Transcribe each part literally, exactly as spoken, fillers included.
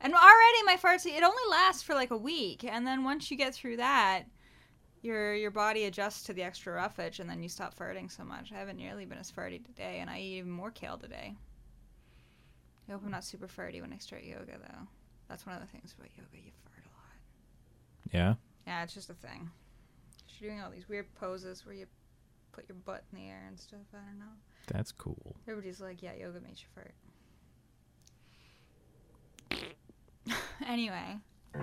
And already my farts, it only lasts for like a week. And then once you get through that, your your body adjusts to the extra roughage, and then you stop farting so much. I haven't nearly been as farty today, and I eat even more kale today. I hope I'm not super farty when I start yoga, though. That's one of the things about yoga. You fart a lot. Yeah? Yeah, it's just a thing. You're doing all these weird poses where you put your butt in the air and stuff. I don't know. That's cool. Everybody's like, yeah, yoga makes you fart. Anyway.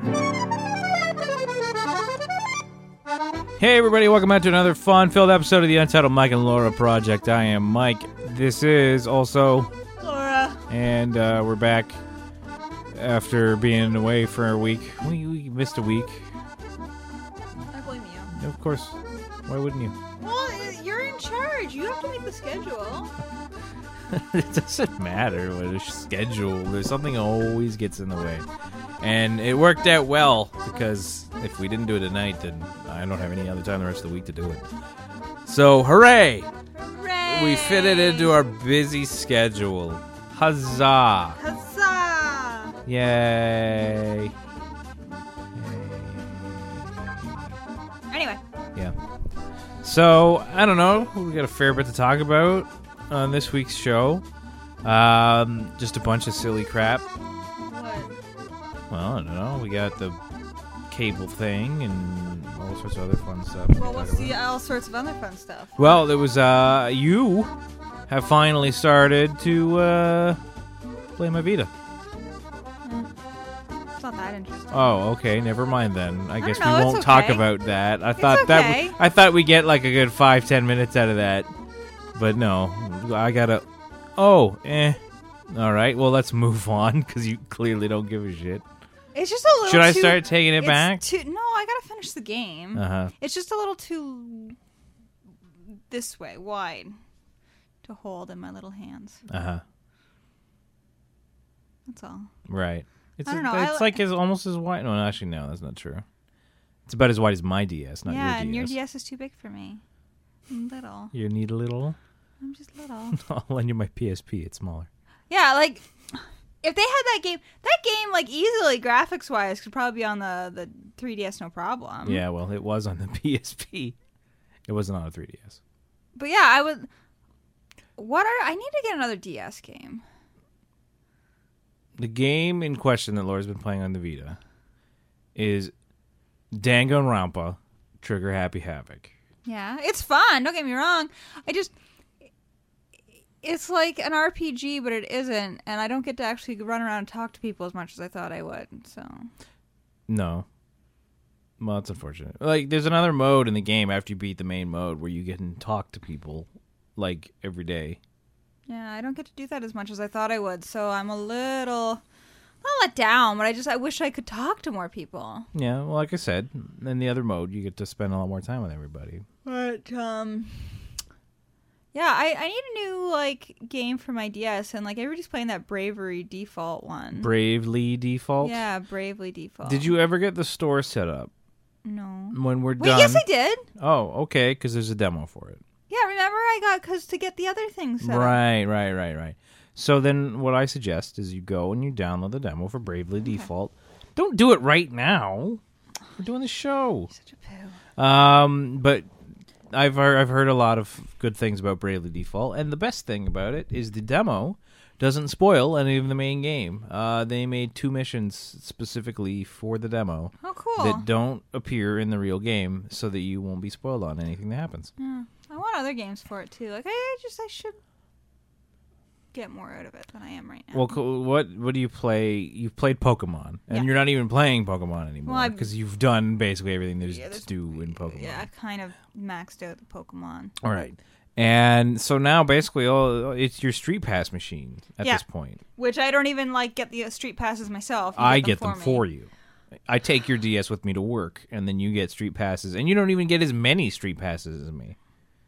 Hey, everybody. Welcome back to another fun-filled episode of the Untitled Mike and Laura Project. I am Mike. This is also... Laura. And uh, we're back after being away for a week. We, we missed a week. I blame you. Of course. Why wouldn't you? Well, you're in charge. You have to make the schedule. It doesn't matter what a schedule. There's something always gets in the way. And it worked out well, because if we didn't do it tonight, then I don't have any other time the rest of the week to do it. So, hooray! Hooray! We fit it into our busy schedule. Huzzah! Huzzah! Yay! Yay. Anyway. Yeah. So, I don't know. We got a fair bit to talk about on this week's show. Um, just a bunch of silly crap. What? Well, I don't know. We got the cable thing and all sorts of other fun stuff. Well, what's the all sorts of other fun stuff? Well, there was, uh, you have finally started to, uh, play my Vita. Mm. It's not that interesting. Oh, okay. Never mind then. I, I guess don't know, we it's won't okay. talk about that. I It's thought that okay. w- I thought we get like a good five, ten minutes out of that. But no. I gotta... Oh, eh. All right. Well, let's move on, because you clearly don't give a shit. It's just a little Should I too- start taking it it's back? Too, no, I gotta finish the game. Uh-huh. It's just a little too this way, wide, to hold in my little hands. Uh-huh. That's all. Right. It's I don't a- know, I It's li- like as almost as wide. No, actually, no, that's not true. It's about as wide as my D S, not yeah, your D S. and your D S is too big for me. I'm little. You need a little? I'm just little. I'll lend you my P S P. It's smaller. Yeah, like if they had that game, that game like easily graphics wise could probably be on the the three D S no problem. Yeah, well, it was on the P S P. It wasn't on a three D S. But yeah, I would. What are I need to get another D S game. The game in question that Laura's been playing on the Vita is Danganronpa Trigger Happy Havoc. Yeah, it's fun. Don't get me wrong. I just. It's like an R P G, but it isn't, and I don't get to actually run around and talk to people as much as I thought I would, so... No. Well, that's unfortunate. Like, there's another mode in the game after you beat the main mode where you get and talk to people, like, every day. Yeah, I don't get to do that as much as I thought I would, so I'm a little... Not let down, but I just I wish I could talk to more people. Yeah, well, like I said, in the other mode, you get to spend a lot more time with everybody. But, um... yeah, I, I need a new, like, game for my D S, and, like, everybody's playing that Bravery Default one. Bravely Default? Yeah, Bravely Default. Did you ever get the store set up? No. When we're Wait, done? yes I did! Oh, okay, because there's a demo for it. Yeah, remember I got, because to get the other things set up. Right, right, right, right. So then what I suggest is you go and you download the demo for Bravely Okay. Default. Don't do it right now. We're doing the show. Such a poo. Um, but I've heard, I've heard a lot of good things about Bravely Default, and the best thing about it is the demo doesn't spoil any of the main game. Uh, they made two missions specifically for the demo Oh, cool. that don't appear in the real game, so that you won't be spoiled on anything that happens. Yeah. I want other games for it, too. Like, I just, I should get more out of it than I am right now. Well, cool. what what do you play? You've played Pokemon, and Yeah. you're not even playing Pokemon anymore Well, I- because you've done basically everything there's Yeah, to there's- do in Pokemon. Yeah, I kind of maxed out the Pokemon. All right. And so now basically all it's your Street Pass machine at Yeah. this point. Which I don't even, like, get the uh, street passes myself. You I get get them them for, for me. you. I take your D S with me to work, and then you get Street Passes, and you don't even get as many Street Passes as me.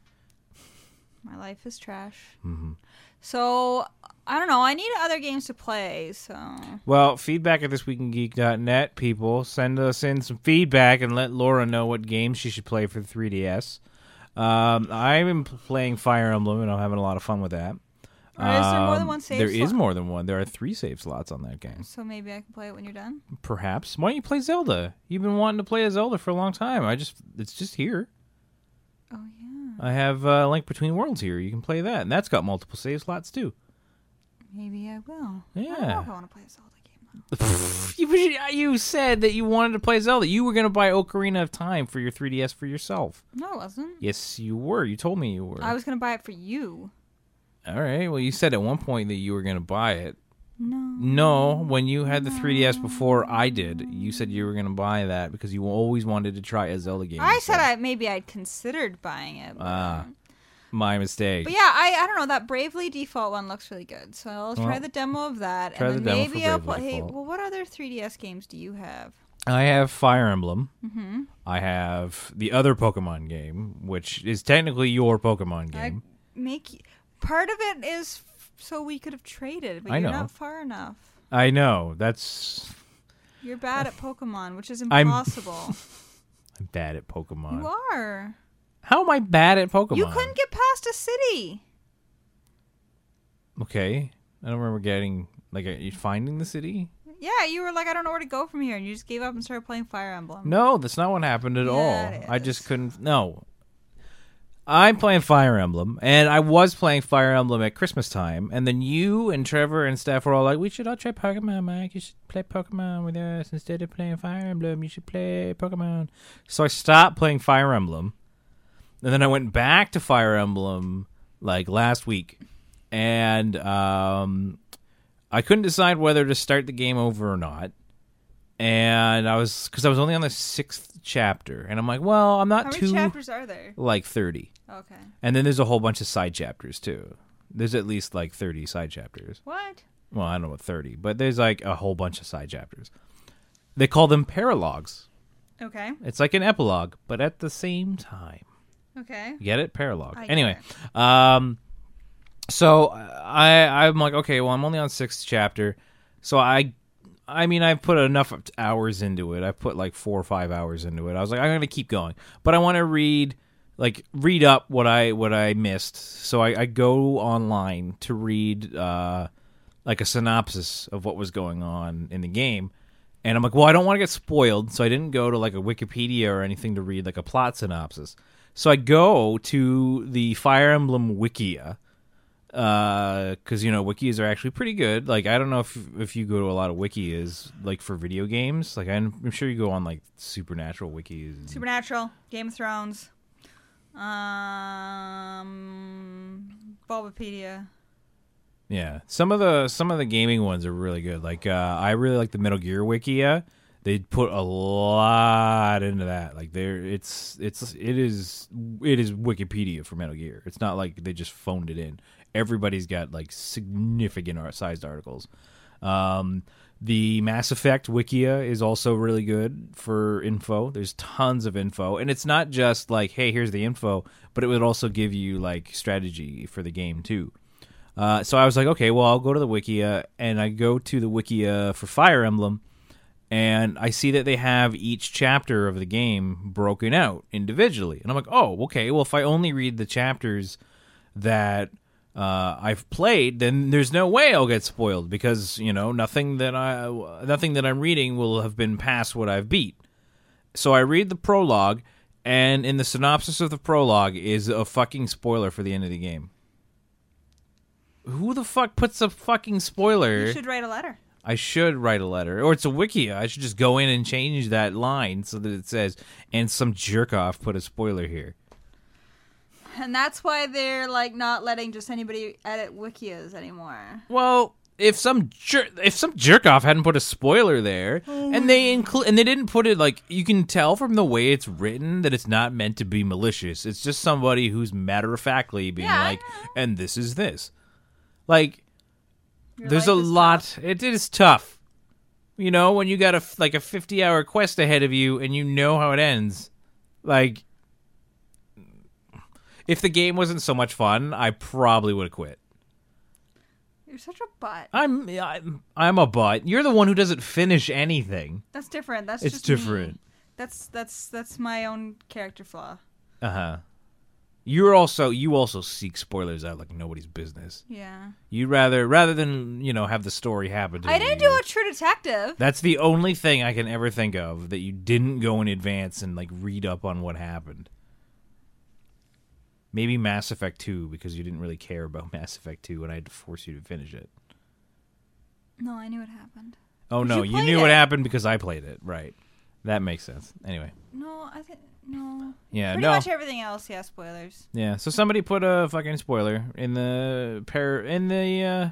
My life is trash. Mm-hmm. So, I don't know. I need other games to play, so... Well, feedback at this week in geek dot net, people. Send us in some feedback and let Laura know what games she should play for the three D S. Um, I've been playing Fire Emblem, and I'm having a lot of fun with that. Or is there more than Um, one save There slot? is more than one. There are three save slots on that game. So maybe I can play it when you're done. Perhaps. Why don't you play Zelda? You've been wanting to play a Zelda for a long time. I just, it's just here. Oh yeah. I have uh, Link Between Worlds here. You can play that, and that's got multiple save slots too. Maybe I will. Yeah. I don't know if I want to play a Zelda game. you, you said that you wanted to play Zelda. You were going to buy Ocarina of Time for your three D S for yourself. No, I wasn't. Yes, you were. You told me you were. I was going to buy it for you. All right. Well, you said at one point that you were going to buy it. No. No, when you had the three D S before I did, you said you were going to buy that because you always wanted to try a Zelda game. I said I maybe I'd considered buying it. But, Ah, my mistake. but yeah, I I don't know. That Bravely Default one looks really good. So I'll try Well, the demo of that. try and the then demo for maybe I'll Bravely play. Hey, Default. well, what other three D S games do you have? I have Fire Emblem. Mm-hmm. I have the other Pokemon game, which is technically your Pokemon I game. make part of it is f- so we could have traded, but I you're know. not far enough. I know. That's... You're bad at Pokemon, which is I'm- impossible. I'm bad at Pokemon. You are. How am I bad at Pokemon? You couldn't get past a city. Okay. I don't remember getting... Like, are you finding the city? Yeah, you were like, I don't know where to go from here, and you just gave up and started playing Fire Emblem. No, that's not what happened at Yeah, all. it I is. just couldn't... No. I'm playing Fire Emblem, and I was playing Fire Emblem at Christmas time, and then you and Trevor and Steph were all like, we should all try Pokemon, Mike. You should play Pokemon with us. Instead of playing Fire Emblem, you should play Pokemon. So I stopped playing Fire Emblem, and then I went back to Fire Emblem, like, last week, and um, I couldn't decide whether to start the game over or not. And I was, because I was only on the sixth chapter, and I'm like, well, I'm not How many too, chapters are there? like thirty. Okay. And then there's a whole bunch of side chapters, too. There's at least, like, thirty side chapters. What? Well, I don't know what thirty, but there's, like, a whole bunch of side chapters. They call them paralogs. Okay. It's like an epilogue, but at the same time. Okay. Get it? Paralogue. I get Anyway, um, so I, I'm like, okay, well, I'm only on sixth chapter, so I... I mean, I've put enough hours into it. I put like four or five hours into it. I was like, I'm going to keep going, but I want to read, like, read up what I what I missed. So I, I go online to read, uh, like a synopsis of what was going on in the game, and I'm like, well, I don't want to get spoiled, so I didn't go to like a Wikipedia or anything to read like a plot synopsis. So I go to the Fire Emblem Wikia. Uh, because you know wikis are actually pretty good. Like, I don't know if if you go to a lot of wikis like for video games. Like, I'm, I'm sure you go on like Supernatural wikis. Supernatural, Game of Thrones, um, Bulbapedia. Yeah, some of the some of the gaming ones are really good. Like, uh, I really like the Metal Gear Wikia. They put a lot into that. Like, there, it's it's it is it is Wikipedia for Metal Gear. It's not like they just phoned it in. Everybody's got like significant art- sized articles. Um, the Mass Effect Wikia is also really good for info. There's tons of info, and it's not just like, hey, here's the info, but it would also give you like strategy for the game too. Uh, so I was like, okay, well, I'll go to the Wikia, and I go to the Wikia for Fire Emblem, and I see that they have each chapter of the game broken out individually. And I'm like, oh, okay, well, if I only read the chapters that uh, I've played, then there's no way I'll get spoiled, because, you know, nothing that, I, nothing that I'm reading will have been past what I've beat. So I read the prologue, and in the synopsis of the prologue is a fucking spoiler for the end of the game. Who the fuck puts a fucking spoiler? You should write a letter. I should write a letter. Or it's a Wikia. I should just go in and change that line so that it says, and some jerk-off put a spoiler here. And that's why they're like not letting just anybody edit Wikias anymore. Well, if some jer- if some jerk-off hadn't put a spoiler there, and they include and they didn't put it, like, you can tell from the way it's written that it's not meant to be malicious. It's just somebody who's matter-of-factly being Yeah, I like, know. and this is this. Like, Your there's life a is lot. tough. It is tough. You know, when you got a f- like a fifty-hour quest ahead of you and you know how it ends. Like, if the game wasn't so much fun, I probably would have quit. You're such a butt. I'm I'm, I'm a butt. You're the one who doesn't finish anything. That's different. That's It's just me. different. That's that's that's my own character flaw. Uh huh. You're also you also seek spoilers out like nobody's business. Yeah. You rather rather than you know have the story happen. To I didn't you, do a True Detective. That's the only thing I can ever think of that you didn't go in advance and like read up on what happened. Maybe Mass Effect two because you didn't really care about Mass Effect two and I had to force you to finish it. No, I knew what happened. Oh no, you you played knew it. what happened because I played it. Right. That makes sense. Anyway. No, I think no. Yeah, Pretty no. much everything else, yeah, spoilers. Yeah, so somebody put a fucking spoiler in the par- in the uh,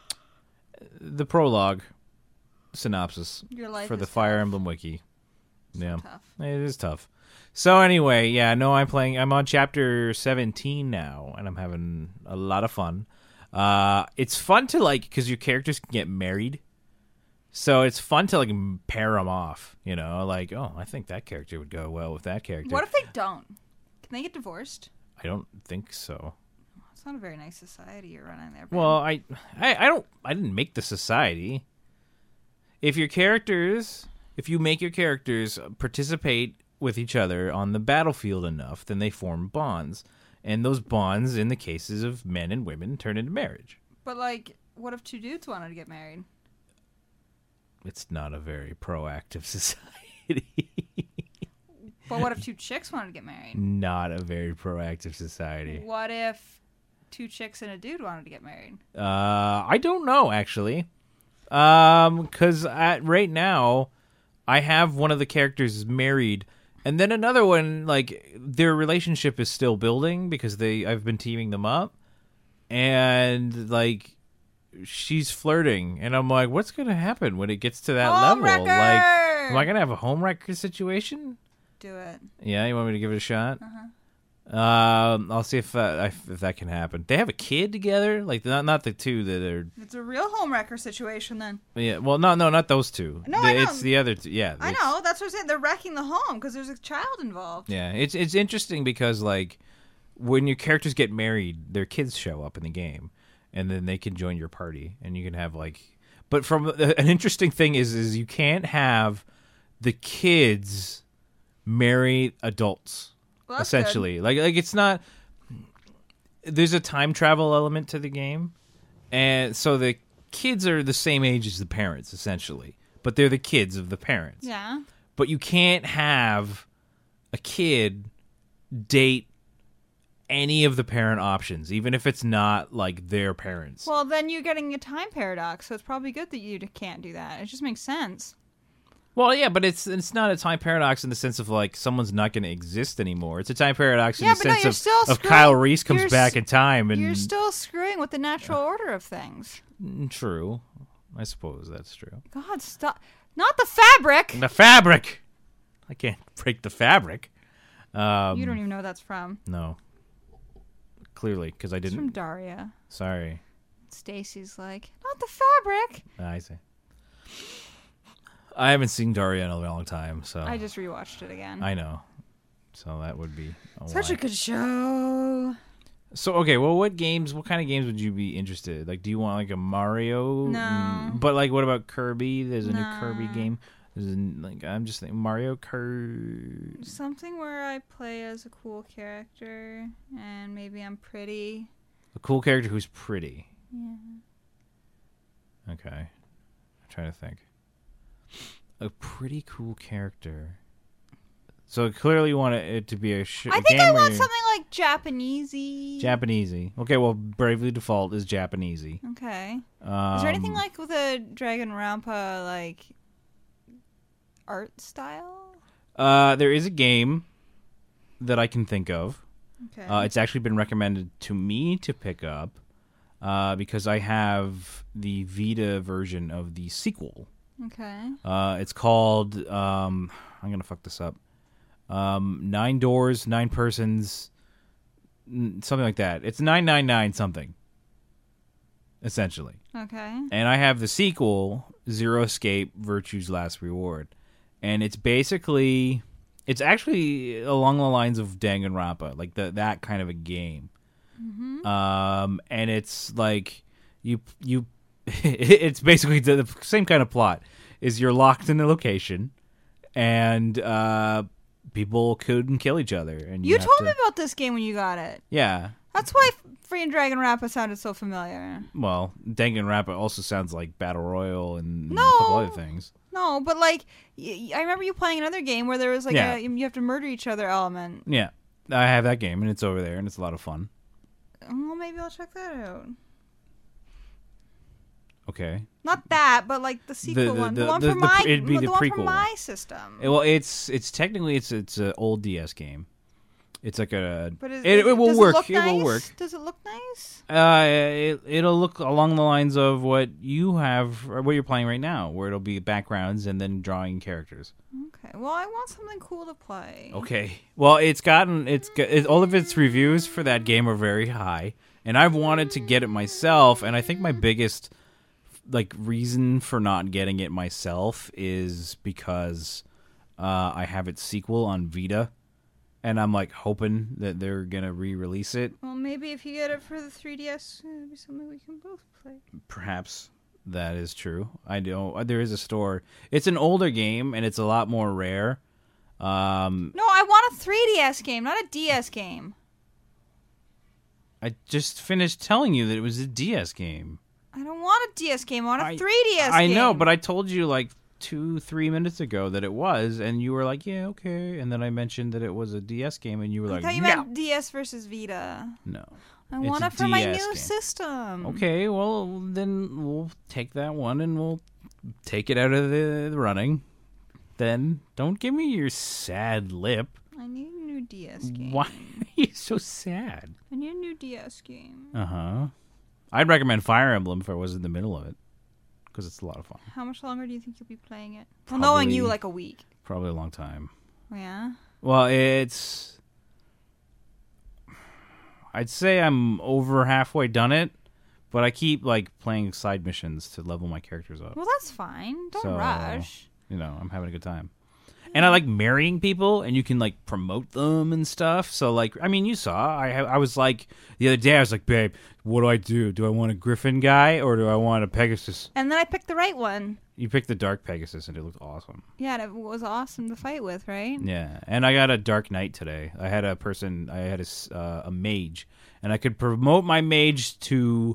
the prologue synopsis Your life for the is Fire tough. Emblem wiki. Yeah, Tough. it is tough. So anyway, yeah, no, I'm playing. I'm on chapter seventeen now, and I'm having a lot of fun. Uh, it's fun to like because your characters can get married. So it's fun to like pair them off, you know, like, oh, I think that character would go well with that character. What if they don't? Can they get divorced? I don't think so. It's not a very nice society you're running there. Ben. Well, I, I, I don't, I didn't make the society. If your characters, if you make your characters participate with each other on the battlefield enough, then they form bonds, and those bonds, in the cases of men and women, turn into marriage. But like, what if two dudes wanted to get married? It's not a very proactive society. But what if two chicks wanted to get married? Not a very proactive society. What if two chicks and a dude wanted to get married? Uh, I don't know actually, um, because at right now, I have one of the characters married, and then another one like their relationship is still building because they I've been teaming them up, and like she's flirting, and I'm like, what's gonna happen when it gets to that Home level? wrecker! Like, am I gonna have a home wrecker situation? Do it. Yeah, you want me to give it a shot? Uh-huh. Um, I'll see if that if that can happen. They have a kid together, like not not the two that are. It's a real home wrecker situation then. Yeah, well, no, no, not those two. No, the, I know. It's the other two. Yeah, I it's- know. That's what I'm saying. They're wrecking the home because there's a child involved. Yeah, it's it's interesting because like when your characters get married, their kids show up in the game, and then they can join your party, and you can have like. But from an interesting thing is is you can't have the kids marry adults. Well, that's essentially, like like it's not. There's a time travel element to the game, and so the kids are the same age as the parents essentially, but they're the kids of the parents. Yeah. But you can't have a kid date any of the parent options, even if it's not like their parents. Well, then you're getting a time paradox, so it's probably good that you d- can't do that. It just makes sense. Well, yeah, but it's it's not a time paradox in the sense of like someone's not going to exist anymore. It's a time paradox in Yeah, the but no, sense you're of, still of screwing- Kyle Reese comes you're back s- in time and You're still screwing with the natural order of things. Mm, true. I suppose that's true. God, stop. Not the fabric! The fabric. I can't break the fabric. Um, You don't even know what that's from. No. Clearly, because I It's didn't. from Daria. Sorry. Stacy's like, not the fabric! I see. I haven't seen Daria in a long time, so I just rewatched it again. I know. So that would be a Such why. a good show. So okay, well, what games? What kind of games would you be interested? Like, do you want like a Mario? No. Mm, But like, what about Kirby? There's a new Kirby No. game. There's a, like, I'm just thinking Mario Kart. Something where I play as a cool character and maybe I'm pretty. A cool character who's pretty. Yeah. Okay, I'm trying to think. A pretty cool character. So clearly, you want it to be a, sh- I a think game I where want you- something like Japanesey. Japanesey. Okay, well, Bravely Default is Japanesey. Okay. Um, Is there anything like with a Dragon Rampa like art style? Uh, there is a game that I can think of. Okay. Uh, it's actually been recommended to me to pick up uh, because I have the Vita version of the sequel. okay. Uh, it's called, um, I'm going to fuck this up, um, Nine Doors, Nine Persons, n- something like that. It's nine nine nine something, essentially. Okay. And I have the sequel, Zero Escape, Virtue's Last Reward. And it's basically, it's actually along the lines of Danganronpa, like the, that kind of a game. Mm-hmm. Um, and it's like, you, you, it's basically the, the same kind of plot, is you're locked in a location, and uh, people couldn't kill each other. And you, You have told to, me about this game when you got it. Yeah. That's why Free and Dragon Rappa sounded so familiar. Well, Danganronpa also sounds like Battle Royale and No. a couple other things. No, but like, y- I remember you playing another game where there was like Yeah. a you have to murder each other element. Yeah. I have that game, and it's over there, and it's a lot of fun. Well, maybe I'll check that out. Okay. Not that, but like the sequel the- one, the- the, one the- for the my, pre- it'd be the, the one prequel for one. my system. It- well, it's it's technically it's it's an old D S game. It's like a. But is, it, is- it will does work. It, look It will nice? work. Does it look nice? Uh, it, it'll look along the lines of what you have, or what you're playing right now, where it'll be backgrounds and then drawing characters. Okay. Well, I want something cool to play. Okay. Well, it's gotten it's got- it, all of its reviews for that game are very high, and I've wanted to get it myself. And I think my biggest like reason for not getting it myself is because uh, I have its sequel on Vita, and I'm like hoping that they're gonna re-release it. Well, maybe if you get it for the three D S, it'll be something we can both play. Perhaps that is true. I know there is a store. It's an older game, and it's a lot more rare. Um, No, I want a three D S game, not a D S game. I just finished telling you that it was a D S game. I don't want a D S game. I want a I- three D S I game. know, but I told you like two, three minutes ago that it was, and you were like, "Yeah, okay." And then I mentioned that it was a D S game, and you were I like, thought you "No, meant D S versus Vita. no." I It's want a it for my D S new game. system. Okay, well then we'll take that one and we'll take it out of the, the running. Then don't give me your sad lip. I need a new D S game. Why are you so sad? I need a new D S game. Uh huh. I'd recommend Fire Emblem if I was in the middle of it, because it's a lot of fun. How much longer do you think you'll be playing it? Well, knowing you, Probably- like a week. Probably a long time. Yeah. Well, it's. I'd say I'm over halfway done it, but I keep like playing side missions to level my characters up. Well, that's fine. Don't So- rush. You know, I'm having a good time. And I like marrying people, and you can like promote them and stuff. So like, I mean, you saw. I ha- I was like the other day. I was like, babe, what do I do? Do I want a Griffin guy or do I want a Pegasus? And then I picked the right one. You picked the Dark Pegasus, and it looked awesome. Yeah, and it was awesome to fight with, right? Yeah, and I got a Dark Knight today. I had a person. I had a s- uh, a mage, and I could promote my mage to,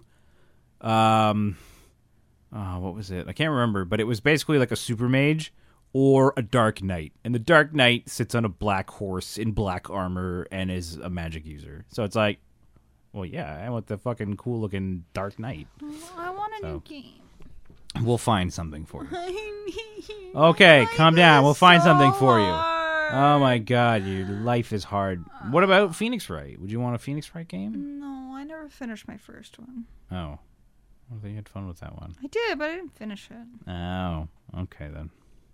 um, uh, what was it? I can't remember, but it was basically like a super mage or a Dark Knight. And the Dark Knight sits on a black horse in black armor and is a magic user. So it's like, well, yeah, I want the fucking cool looking Dark Knight. Well, I want a So. new game. We'll find something for you. I need- Okay, my calm life down. is We'll find so something for you. hard. Oh my god, your life is hard. What about Phoenix Wright? Would you want a Phoenix Wright game? No, I never finished my first one. Oh. I think you had fun with that one. I did, but I didn't finish it. Oh. Okay then.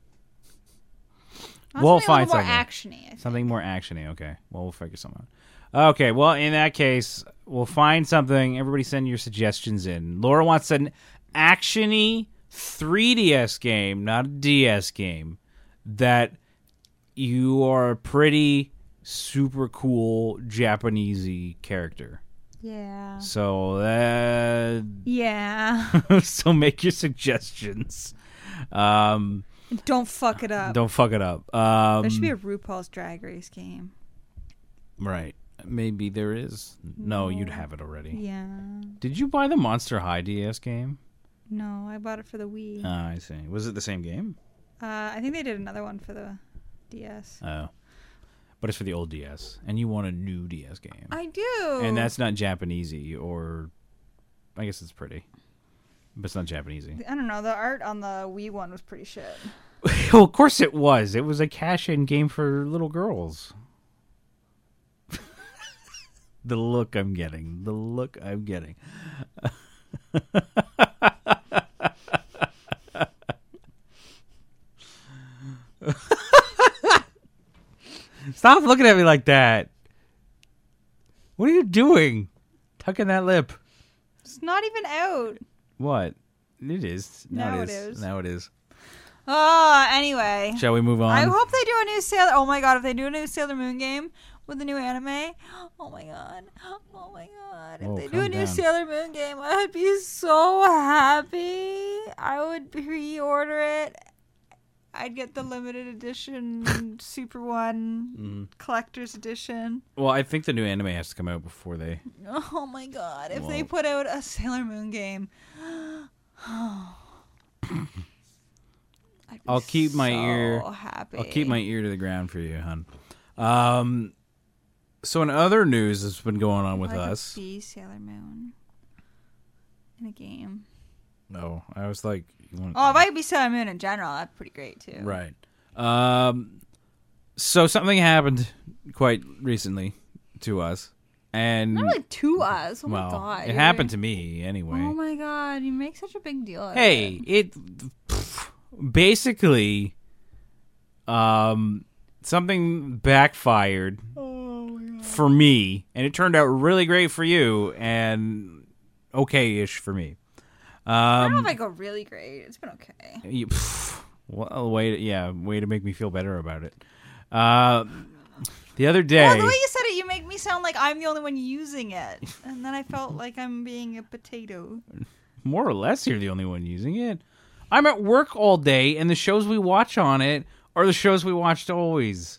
I want We'll something find a little more something. actiony. I think. Something more actiony. Okay. Well, we'll figure something out. Okay. Well, in that case, we'll find something. Everybody send your suggestions in. Laura wants an actiony three D S game, not a D S game, that you are a pretty super cool Japanesey character. Yeah. So that Yeah. so make your suggestions. Um, Don't fuck it up. don't fuck it up. Um, There should be a RuPaul's Drag Race game. right. Maybe there is. No, you'd have it already. Yeah. Did you buy the Monster High D S game? No, I bought it for the Wii. Ah, I see. Was it the same game? Uh, I think they did another one for the D S. Oh. But it's for the old D S. And you want a new D S game. I do. And that's not Japanesey, or I guess it's pretty. But it's not Japanesey. I don't know. The art on the Wii one was pretty shit. Well, of course it was. It was a cash-in game for little girls. The look I'm getting. The look I'm getting. Stop looking at me like that. What are you doing? Tucking that lip. It's not even out. What? It is. Now, Now it it is. is. Now it is. Oh, anyway. Shall we move on? I hope they do a new Sailor. Oh my god, if they do a new Sailor Moon game with the new anime, oh my god, oh my god, if Whoa, they do calm a new down. Sailor Moon game, I would be so happy. I would pre-order it. I I'd get the limited edition Super One Mm. collector's edition. Well, I think the new anime has to come out before they. Oh my god! If Well- they put out a Sailor Moon game, I'd be I'll keep my so ear- Happy. I'll keep my ear to the ground for you, hon. Um, so in other news that's been going on with I'd like to us. see Sailor Moon in a game. No, I was like, you want, Oh, if I could be Sailor Moon in general, that's pretty great too. right. Um, so something happened quite recently to us, and Not really to us. Oh well, my god! it happened to me anyway. Oh my god! You make such a big deal. Out Hey, of it. it pff, basically, um, something backfired Oh my god. for me, and it turned out really great for you, and okay-ish for me. I don't know Um, if I go really great. It's been okay. you, pff, well, way, to, yeah, way to make me feel better about it. Uh, the other day, Well, the way you said it, you make me sound like I'm the only one using it, and then I felt like I'm being a potato. more or less, you're the only one using it. I'm at work all day, and the shows we watch on it are the shows we watched always.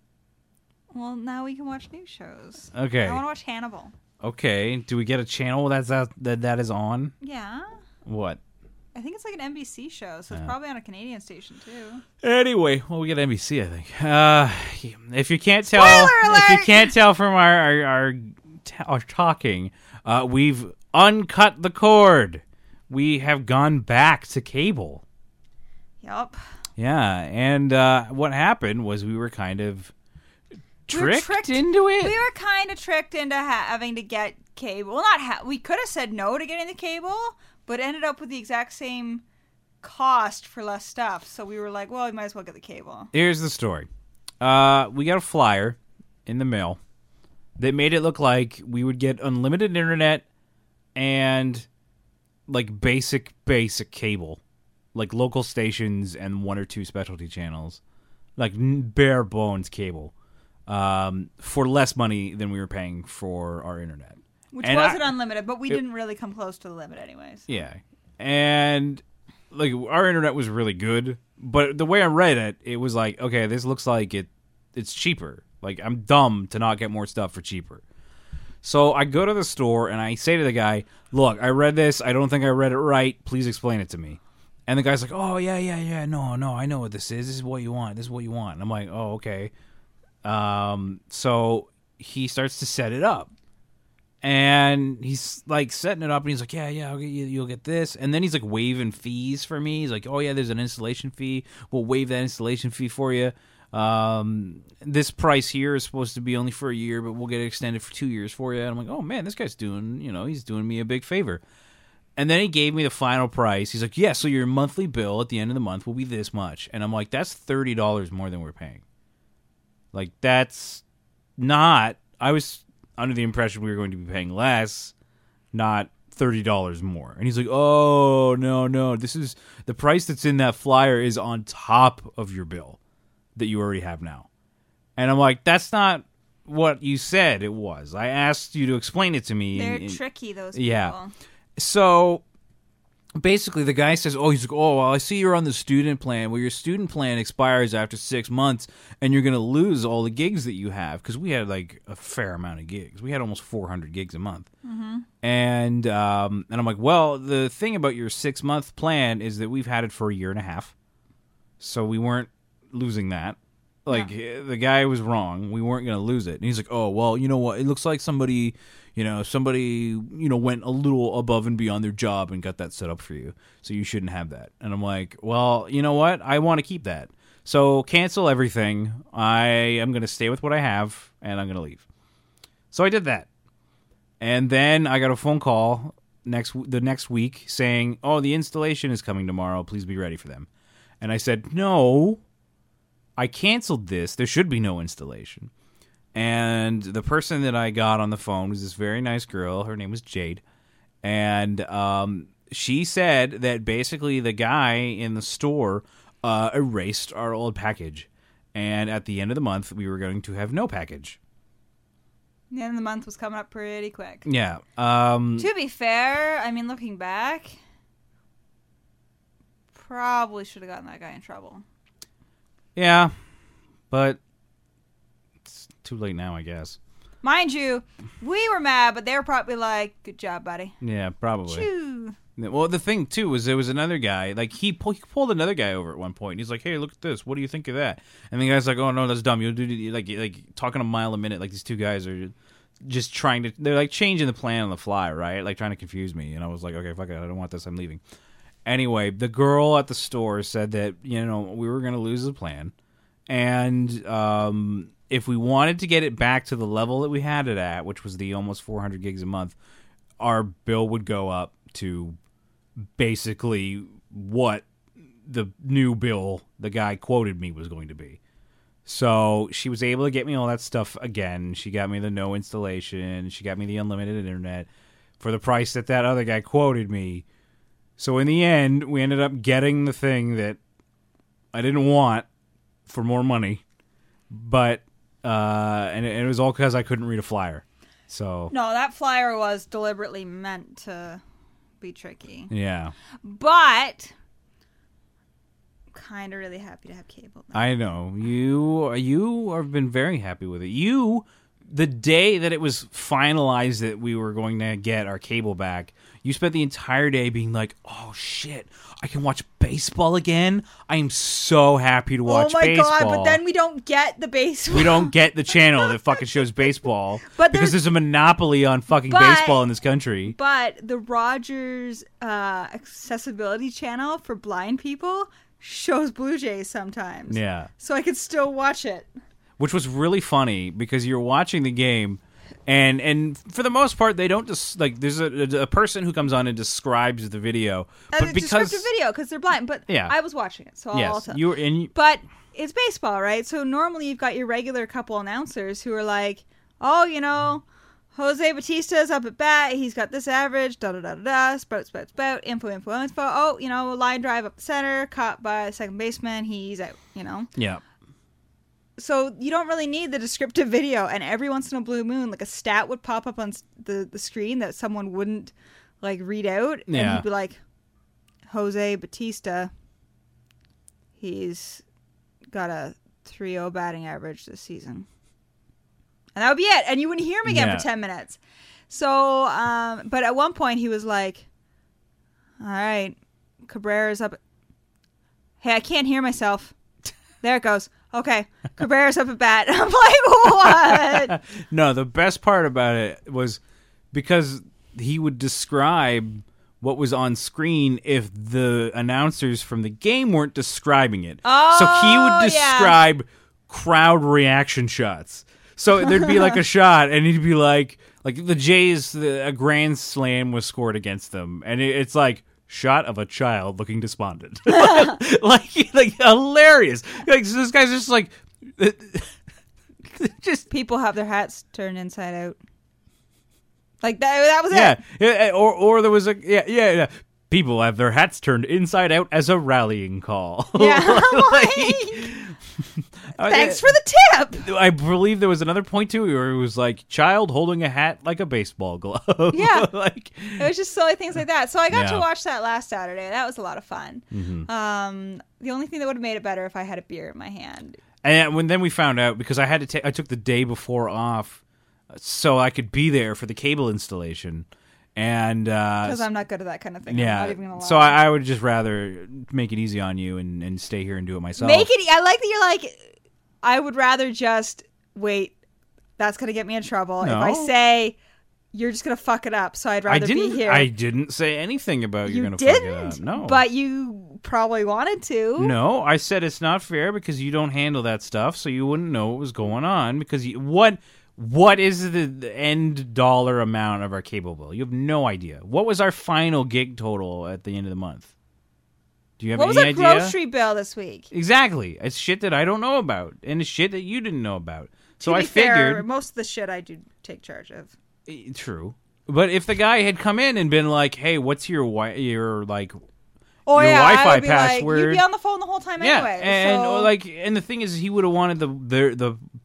Well, now we can watch new shows. Okay. I want to watch Hannibal. Okay. Do we get a channel that's that that, that is on? Yeah. What? I think it's like an N B C show, so it's Uh. probably on a Canadian station too. Anyway, well, we get N B C, I think. Uh, if you can't tell, Spoiler if you alert! can't tell from our our our, t- our talking, uh, we've uncut the cord. We have gone back to cable. Yup. Yeah, and uh, what happened was we were kind of We were tricked, tricked. into it. We were kind of tricked into ha- having to get cable. Well, not ha- we could have said no to getting the cable, but ended up with the exact same cost for less stuff. So we were like, well, we might as well get the cable. Here's the story. Uh, we got a flyer in the mail that made it look like we would get unlimited internet and like basic, basic cable, like local stations and one or two specialty channels, like n- bare bones cable, um, for less money than we were paying for our internet. Which And wasn't I- unlimited, but we it- didn't really come close to the limit anyways. Yeah. And like our internet was really good, but the way I read it, it was like, okay, this looks like it it's cheaper. Like I'm dumb to not get more stuff for cheaper. So I go to the store and I say to the guy, "Look, I read this. I don't think I read it right. Please explain it to me." And the guy's like, "Oh, yeah, yeah, yeah. No, no, I know what this is. This is what you want. This is what you want." And I'm like, "Oh, okay." Um, so he starts to set it up. And he's like setting it up, and he's like, "Yeah, yeah, I'll get you, you'll get this." And then he's like waiving fees for me. He's like, "Oh yeah, there's an installation fee. We'll waive that installation fee for you. Um, this price here is supposed to be only for a year, but we'll get it extended for two years for you." And I'm like, "Oh man, this guy's doing, you know, he's doing me a big favor." And then he gave me the final price. He's like, "Yeah, so your monthly bill at the end of the month will be this much." And I'm like, "That's thirty dollars more than we're paying." Like that's not. I was under the impression we were going to be paying less, not thirty dollars more. And he's like, "Oh, no, no. This is the price that's in that flyer is on top of your bill that you already have now." And I'm like, "That's not what you said it was. I asked you to explain it to me." They're and- and- tricky, those people. Yeah. So basically the guy says, "Oh, he's like, oh, well, I see you're on the student plan. Well, your student plan expires after six months and you're going to lose all the gigs that you have." Because we had like a fair amount of gigs. We had almost four hundred gigs a month. Mm-hmm. And, um, and I'm like, "Well, the thing about your six month plan is that we've had it for a year and a half. So we weren't losing that. Like the guy was wrong. We weren't going to lose it." And he's like, "Oh, well, you know what? It looks like somebody, you know, somebody, you know, went a little above and beyond their job and got that set up for you. So you shouldn't have that." And I'm like, "Well, you know what? I want to keep that. So cancel everything. I am going to stay with what I have and I'm going to leave." So I did that. And then I got a phone call next the next week saying, "Oh, the installation is coming tomorrow. Please be ready for them." And I said, "No. I canceled this. There should be no installation." And the person that I got on the phone was this very nice girl. Her name was Jade. And um, she said that basically the guy in the store uh, erased our old package. And at the end of the month, we were going to have no package. The end of the month was coming up pretty quick. Yeah. Um, To be fair, I mean, looking back, probably should have gotten that guy in trouble. Yeah, but it's too late now, I guess. Mind you, we were mad, but they were probably like, "Good job, buddy." Yeah, probably. Choo. Well, the thing too was there was another guy. Like he, pull, he pulled another guy over at one point. He's like, "Hey, look at this. What do you think of that?" And the guy's like, "Oh no, that's dumb. You'll do like like talking a mile a minute." Like these two guys are just trying to. They're like changing the plan on the fly, right? Like trying to confuse me. And I was like, "Okay, fuck it. I don't want this. I'm leaving." Anyway, the girl at the store said that you know we were going to lose the plan, and um, if we wanted to get it back to the level that we had it at, which was the almost four hundred gigs a month, our bill would go up to basically what the new bill the guy quoted me was going to be. So she was able to get me all that stuff again. She got me the no installation. She got me the unlimited internet for the price that that other guy quoted me. So in the end, we ended up getting the thing that I didn't want for more money. But, uh, and it, it was all because I couldn't read a flyer. So No, that flyer was deliberately meant to be tricky. yeah. But kind of really happy to have cable now. I know. You you have been very happy with it. You, the day that it was finalized that we were going to get our cable back, you spent the entire day being like, oh, shit, I can watch baseball again? I am so happy to watch baseball. Oh, my baseball. God, but then we don't get the baseball. We don't get the channel that fucking shows baseball But because there's- there's a monopoly on fucking But- baseball in this country. But the Rogers uh, accessibility channel for blind people shows Blue Jays sometimes. Yeah. So I could still watch it. Which was really funny because you're watching the game, and and for the most part they don't just like there's a, a person who comes on and describes the video, Uh, but it's because descriptive video because they're blind. But Yeah. I was watching it, so I'll yes, tell. you were in. But it's baseball, right? So normally you've got your regular couple announcers who are like, oh, you know, Jose Batista's up at bat. He's got this average, da da da da da, spout, spout, spout, info, info, info. Oh, you know, line drive up the center, caught by a second baseman. He's out, you know. Yeah, So you don't really need the descriptive video. And every once in a blue moon, like a stat would pop up on s- the, the screen that someone wouldn't, like, read out. And Yeah. he'd be like, Jose Batista, he's got a three oh batting average this season. And that would be it. And you wouldn't hear him again Yeah. for ten minutes. So, um, but at one point he was like, all right, Cabrera's up. Hey, I can't hear myself. There it goes. Okay, Cabrera's up at bat. I'm like, what? no. The best part about it was because he would describe what was on screen if the announcers from the game weren't describing it. Oh, so he would yeah. describe crowd reaction shots. So there'd be like a shot, and he'd be like, like the Jays, the, a grand slam was scored against them, and it, it's like shot of a child looking despondent, like like hilarious. Like so this guy's just like, just People have their hats turned inside out. Like that. That was yeah, it. yeah, or or there was a yeah yeah yeah. People have their hats turned inside out as a rallying call. Yeah. Like, Thanks for the tip. I believe there was another point too where it was like child holding a hat like a baseball glove. Yeah. like It was just silly things like that. So I got Yeah. to watch that last Saturday. That was a lot of fun. Mhm. Um, the only thing that would have made it better if I had a beer in my hand. And when then we found out because I had to take I took the day before off so I could be there for the cable installation. And uh Because I'm not good at that kind of thing. I'm not even yeah, gonna lie. so I, I would just rather make it easy on you and, and stay here and do it myself. Make it. I like that you're like. I would rather just wait. That's gonna get me in trouble. If I No. say you're just gonna fuck it up, so I'd I rather didn't. be here. I didn't say anything about you you're gonna didn't, fuck it up. No, but you probably wanted to. no. I said it's not fair because you don't handle that stuff, so you wouldn't know what was going on. Because you, what what is the, the end dollar amount of our cable bill? You have no idea. What was our final gig total at the end of the month? Do you have What was any our idea? grocery bill this week? Exactly. It's shit that I don't know about, and it's shit that you didn't know about. So to I be fair, figured. most of the shit I do take charge of. Eh, True. But if the guy had come in and been like, "Hey, what's your wi- your like Oh your yeah, I Wi-Fi would be like, password?" you'd be on the phone the whole time yeah, anyway. and so- like, and the thing is, he would have wanted the the the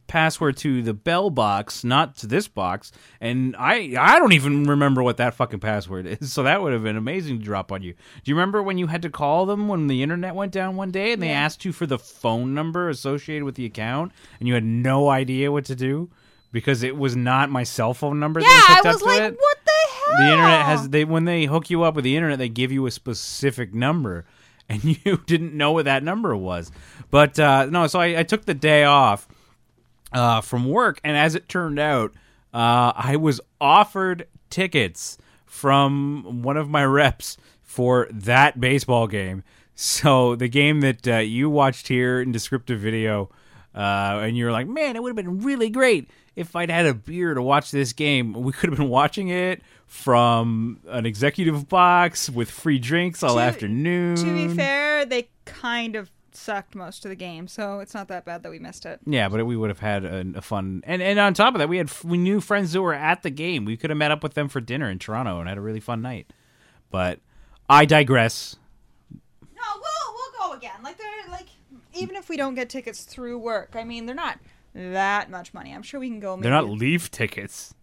password to the Bell box, not to this box, and I I don't even remember what that fucking password is. So that would have been amazing to drop on you. Do you remember when you had to call them when the internet went down one day and they Yeah. asked you for the phone number associated with the account and you had no idea what to do because it was not my cell phone number Yeah, that I hooked up was to like, it? what the hell? The internet has they when they hook you up with the internet, they give you a specific number, and you didn't know what that number was. But uh, no, so I, I took the day off uh, from work, and as it turned out, uh, I was offered tickets from one of my reps for that baseball game. So the game that uh, you watched here in descriptive video, uh, and you were like, man, it would have been really great if I'd had a beer to watch this game. We could have been watching it from an executive box with free drinks all To- afternoon. To be fair, they kind of sucked most of the game, so it's not that bad that we missed it. Yeah, but we would have had a, a fun, and and on top of that, we had we knew friends who were at the game. We could have met up with them for dinner in Toronto and had a really fun night. But I digress. No, we'll we'll go again. Like they're like, even if we don't get tickets through work, I mean, they're not that much money. I'm sure we can go. Maybe. They're not Leaf tickets.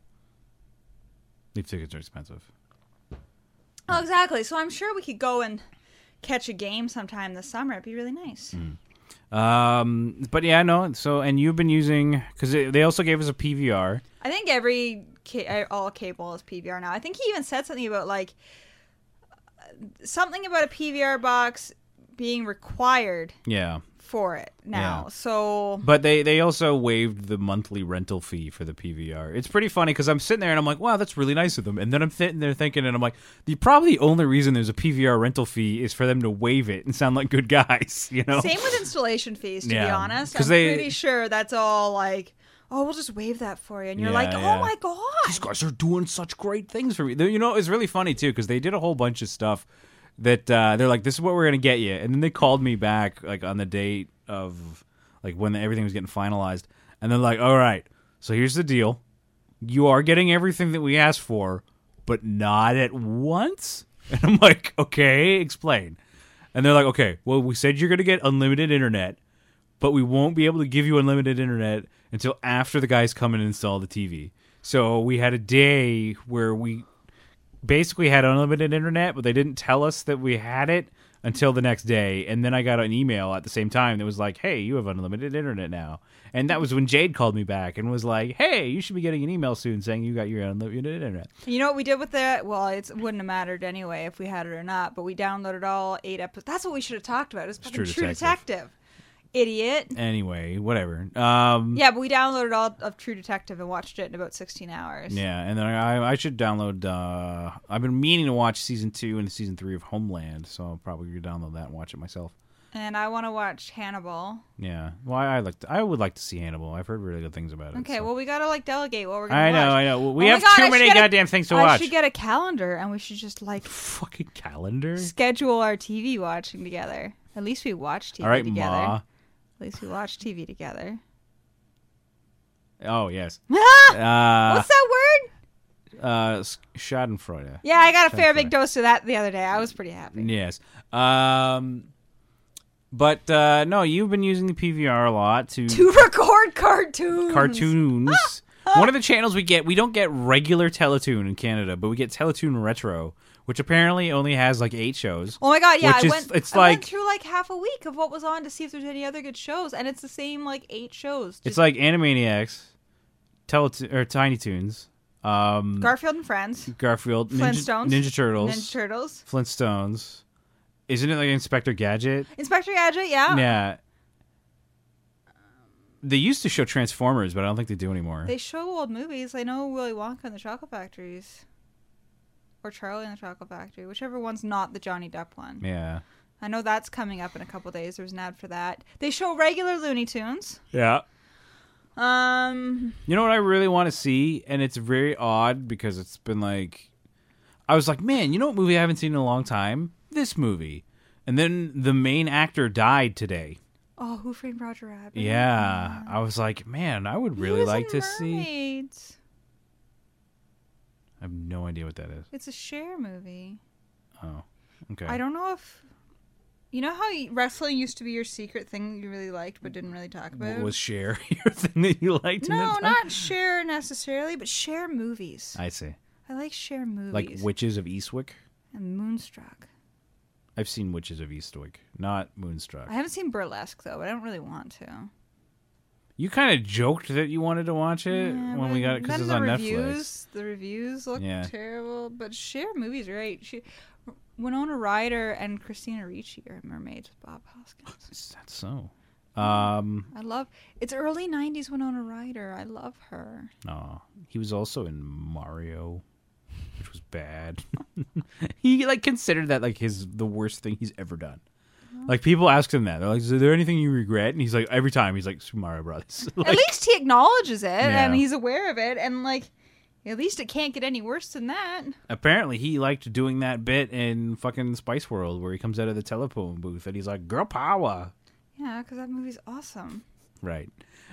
Leaf tickets are expensive. Oh, exactly. So I'm sure we could go and catch a game sometime this summer. It'd be really nice. Um, but yeah, no. So and you've been using because they also gave us a P V R. I think every ca- all cable is P V R now. I think he even said something about like something about a P V R box being required Yeah. for it now. Yeah. So But they, they also waived the monthly rental fee for the P V R. It's pretty funny because I'm sitting there and I'm like, wow, that's really nice of them. And then I'm sitting there thinking, and I'm like, the probably only reason there's a P V R rental fee is for them to waive it and sound like good guys, you know? same with installation fees. To be Yeah. honest, 'Cause I'm they- pretty sure that's all like, oh, we'll just waive that for you, and you're Yeah, like, oh yeah. my god. These guys are doing such great things for me. They- You know, it's really funny too because they did a whole bunch of stuff that uh, they're like, this is what we're gonna get you, and then they called me back like on the date of like when everything was getting finalized, and they're like, all right, so here's the deal: you are getting everything that we asked for, but not at once. And I'm like, okay, explain. And they're like, okay, well, we said you're gonna get unlimited internet, but we won't be able to give you unlimited internet until after the guys come and install the T V. So we had a day where we basically had unlimited internet, but they didn't tell us that we had it until the next day. And then I got an email at the same time that was like, hey, you have unlimited internet now. And that was when Jade called me back and was like, hey, you should be getting an email soon saying you got your unlimited internet. You know what we did with that? Well, it's, it wouldn't have mattered anyway if we had it or not, but we downloaded all eight episodes. That's what we should have talked about. It was fucking True True, Detective. Detective. Idiot. Anyway, whatever. Um, Yeah, but we downloaded all of True Detective and watched it in about sixteen hours. Yeah, and then I, I should download. Uh, I've been meaning to watch season two and season three of Homeland, so I'll probably download that and watch it myself. And I want to watch Hannibal. Yeah, well, I, I like. To, I would like to see Hannibal. I've heard really good things about it. Okay, so. well, we got to like delegate what we're going to I watch. know, I know. Well, we Oh my have God, I too should many get a- goddamn things to I watch. should get a calendar and we should just like Fucking calendar. schedule our T V watching together. At least we watch T V All right, together. Ma. At least we watch T V together. Oh yes. What's Uh, that word? uh, s- Schadenfreude. Yeah, I got a fair Schadenfreude. big dose of that the other day. I was pretty happy. Yes. Um, but uh, no, you've been using the P V R a lot to To record cartoons. cartoons. One of the channels we get, we don't get regular Teletoon in Canada, but we get Teletoon Retro, which apparently only has like eight shows. Oh my god, yeah, Which I is- went it's I went like- through like half a week of what was on to see if there's any other good shows, and it's the same like eight shows. It's Just like Animaniacs, Teletoon or Tiny Toons, um, Garfield and Friends, Garfield, Ninja, Flintstones, Ninja Turtles, Ninja Turtles, Flintstones. Isn't it like Inspector Gadget? Inspector Gadget, yeah. Yeah. They used to show Transformers, but I don't think they do anymore. They show old movies. I know Willy Wonka and the Chocolate Factories. Or Charlie and the Chocolate Factory, whichever one's not the Johnny Depp one. Yeah. I know that's coming up in a couple days. There's an ad for that. They show regular Looney Tunes. Yeah. Um, You know what I really want to see? And it's very odd because it's been like... I was like, man, you know what movie I haven't seen in a long time? This movie. And then the main actor died today. oh, Who Framed Roger Rabbit? Yeah. I was like, man, I would He really was like in to see... Mermaids. I have no idea what that is. It's a Cher movie. Oh, okay. I don't know if You know how you, wrestling used to be your secret thing that you really liked but didn't really talk about? What was Cher your thing that you liked? in No, that time? not share necessarily, but share movies. I see. I like share movies. Like Witches of Eastwick. And Moonstruck. I've seen Witches of Eastwick, not Moonstruck. I haven't seen Burlesque though, but I don't really want to. You kind of joked that you wanted to watch it Yeah, when but we got it because then it's the on reviews, Netflix. The reviews look Yeah. terrible, but share movies right. She, Winona Ryder and Christina Ricci are mermaids with Bob Hoskins. Is that so? Um, I love it's early nineties Winona Ryder. I love her. no, he was also in Mario, which was bad. He like considered that like his the worst thing he's ever done. Like people ask him that, they're like, "Is there anything you regret?" And he's like, every time he's like, "Super Mario Brothers." Like, At least he acknowledges it Yeah. and he's aware of it, and like, at least it can't get any worse than that. apparently, he liked doing that bit in fucking Spice World where he comes out of the telephone booth and he's like, "Girl power." Yeah, because that movie's awesome. Right.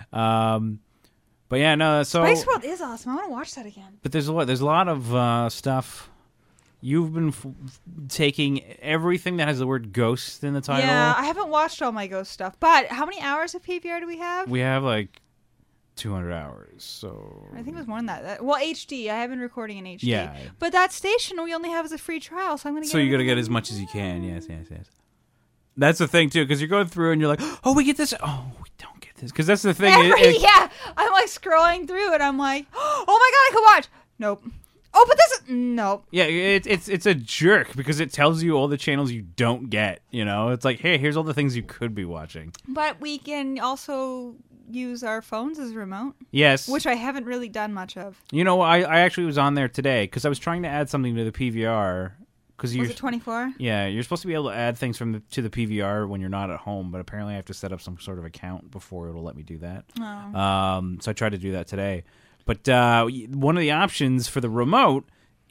Um, but yeah, no. So, Spice World is awesome. I want to watch that again. but there's a lot. There's a lot of uh, stuff. You've been f- taking everything that has the word "ghost" in the title. Yeah, I haven't watched all my ghost stuff, but how many hours of P V R do we have? We have like two hundred hours. So I think it was more than that. That- Well, H D. I have been recording in H D. Yeah. But that station we only have as a free trial, so I'm gonna. Get So you got to everything. get as much as you can. Yes, yes, yes. That's the thing too, because you're going through and you're like, "Oh, we get this. Oh, we don't get this." Because that's the thing. it- Every, it- yeah, I'm like scrolling through and I'm like, oh my god, I could watch. Nope. Oh, but this is nope. Yeah, it, it's it's a jerk because it tells you all the channels you don't get. You know, it's like, hey, here's all the things you could be watching. But we can also use our phones as remote, Yes, which I haven't really done much of. you know, I, I actually was on there today because I was trying to add something to the P V R. Because you're Was it twenty-four? yeah, you're supposed to be able to add things from the, to the P V R when you're not at home, but apparently I have to set up some sort of account before it'll let me do that. Oh. Um, so I tried to do that today. But uh, one of the options for the remote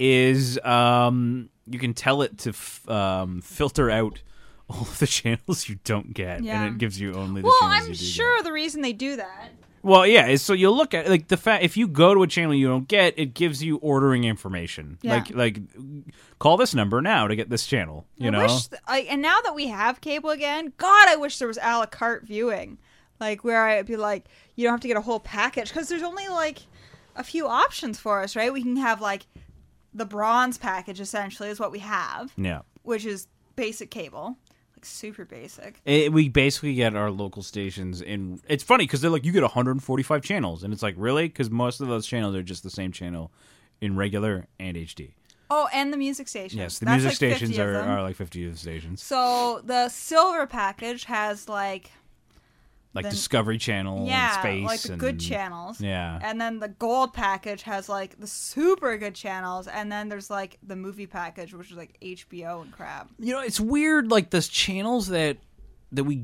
is um, you can tell it to f- um, filter out all of the channels you don't get, Yeah. and it gives you only the Well, channels I'm you do sure get. the reason they do that. Well, yeah. is So you'll look at like the fact if you go to a channel you don't get, it gives you ordering information. Yeah. Like like call this number now to get this channel. You I know. wish th- I, and now that we have cable again, God, I wish there was a la carte viewing, like where I'd be like, you don't have to get a whole package because there's only like a few options for us, right? We can have like the bronze package essentially is what we have, yeah. which is basic cable, like super basic. It, we basically get our local stations in. It's funny because they're like, you get one hundred forty-five channels, and it's like, really? Because most of those channels are just the same channel in regular and H D. Oh, and the music stations. Yes, the That's music like stations fifty of are, them. are like fifty of the stations, So the silver package has like like then- Discovery Channel, yeah, and Space, like the and, good channels. Yeah, And then the gold package has like the super good channels, and then there's like the movie package, which is like H B O and crap. you know, it's weird. Like the channels that that we